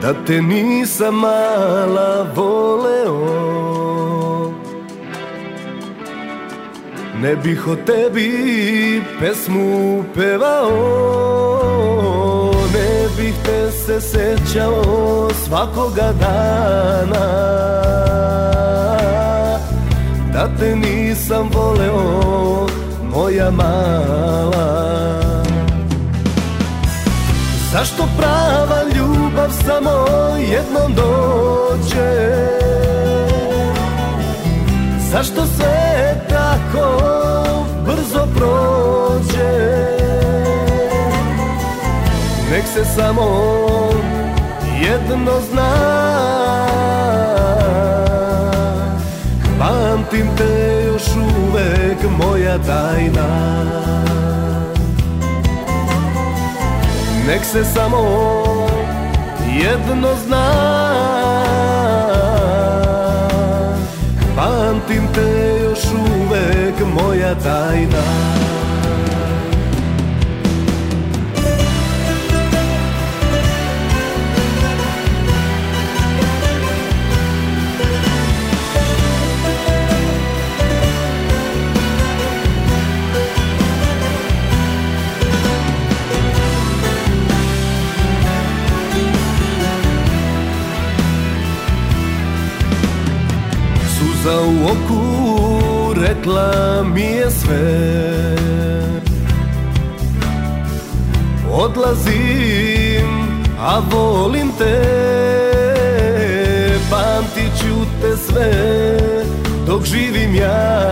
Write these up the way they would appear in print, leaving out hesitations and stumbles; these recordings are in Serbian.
da te nisam mala voleo, ne bih o tebi pesmu pevao, ne bih te se sećao svakoga dana, da te nisam voleo, moja mala. Zašto prava ljubav samo jednom dođe? Zašto sve tako brzo prođe? Nek se samo jedno zna, pamtim te još uvek, moja tajna. Nek se samo jedno zna, pamtim te još uvek, moja tajna. Suza u oku rekla mi je sve, odlazim, a volim te, pamtit ću te sve dok živim ja,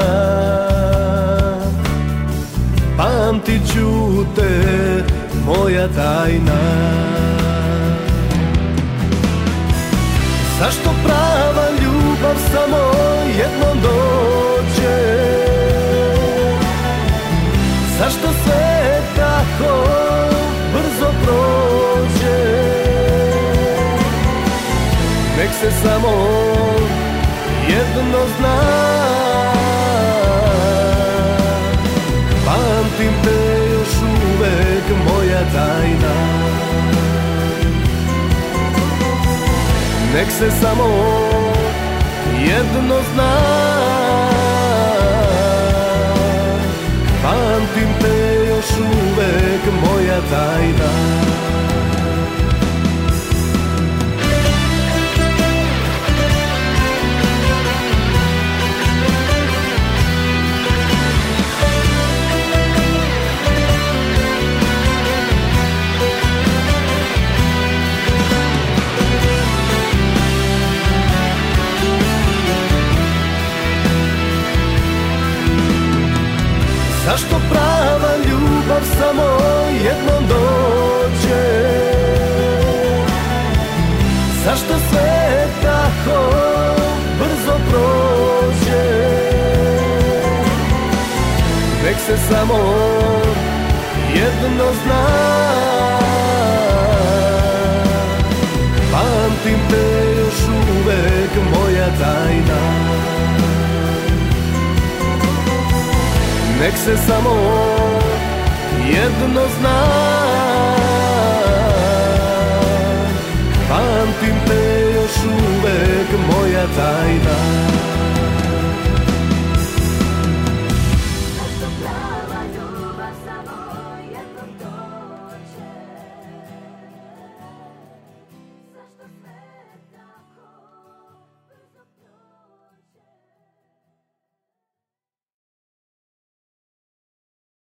pamtit ću te, moja tajna. Zašto prava ljubav samo jednom dođe? Zašto sve tako brzo prođe? Nek se samo jedno zna, pamtim te još uvek, moja tajna. Nek se samo jedno zna, pamtim te još uvek, moja tajna. Zašto prava ljubav samo jednom dođe? Zašto sve tako brzo prođe? Nek se samo jedno zna, pamtim te još uvek, moja tajna. Nek se samo jedno zna, pamtim te još uvek, moja tajna.